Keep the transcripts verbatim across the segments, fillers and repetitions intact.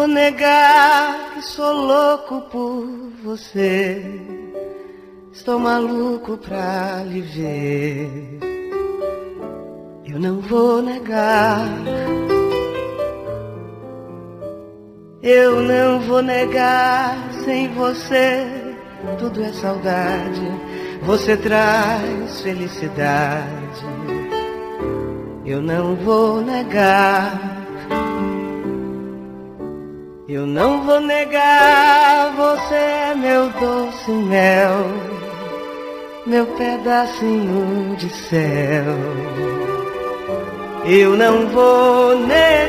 vou negar que sou louco por você. Estou maluco pra lhe ver. Eu não vou negar. Eu não vou negar. Sem você tudo é saudade. Você traz felicidade. Eu não vou negar. Eu não vou negar, você é meu doce mel, meu pedacinho de céu. Eu não vou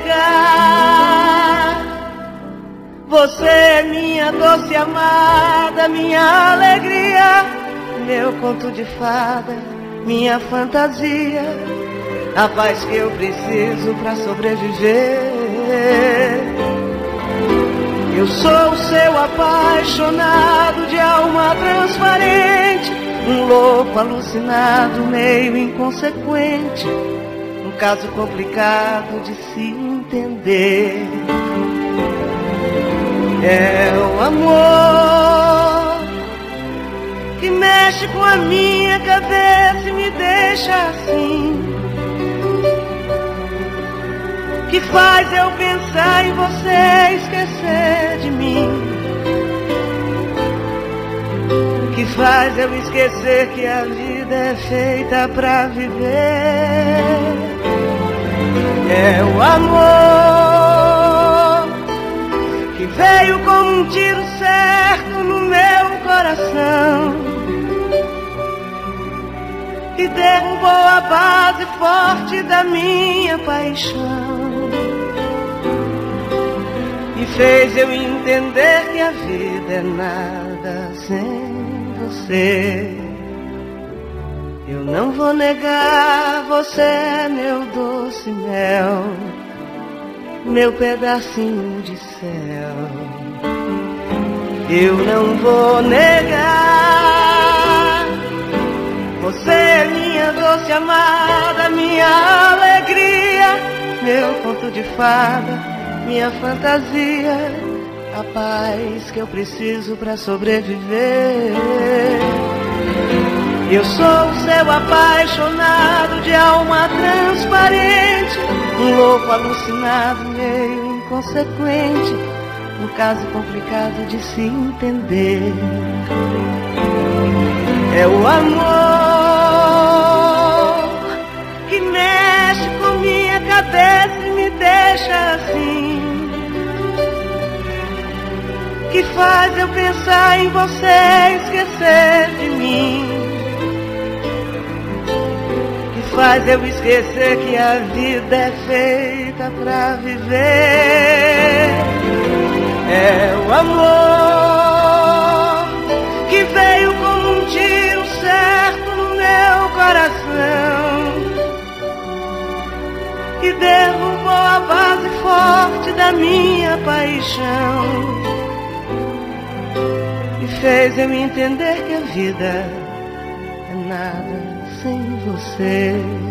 negar, você é minha doce amada, minha alegria, meu conto de fada, minha fantasia, a paz que eu preciso pra sobreviver. Eu sou o seu apaixonado de alma transparente, um louco alucinado, meio inconsequente, um caso complicado de se entender. É o amor que mexe com a minha cabeça e me deixa assim, que faz eu pensar em você e esquecer de mim, que faz eu esquecer que a vida é feita pra viver. É o amor que veio como um tiro certo no meu coração e derrubou a base forte da minha paixão. E fez eu entender que a vida é nada sem você. Eu não vou negar, você é meu doce mel, meu pedacinho de céu. Eu não vou negar, você é minha doce amada, minha alegria, meu conto de fada, minha fantasia, a paz que eu preciso pra sobreviver. Eu sou o seu apaixonado de alma transparente, um louco alucinado, meio inconsequente, um caso complicado de se entender. É o amor que mexe com minha cabeça e me deixa assim, que faz eu pensar em você e esquecer de mim, que faz eu esquecer que a vida é feita pra viver. É o amor que veio como um tiro certo no meu coração e derrubou a base forte da minha paixão. E fez eu entender que a vida é nada sem você.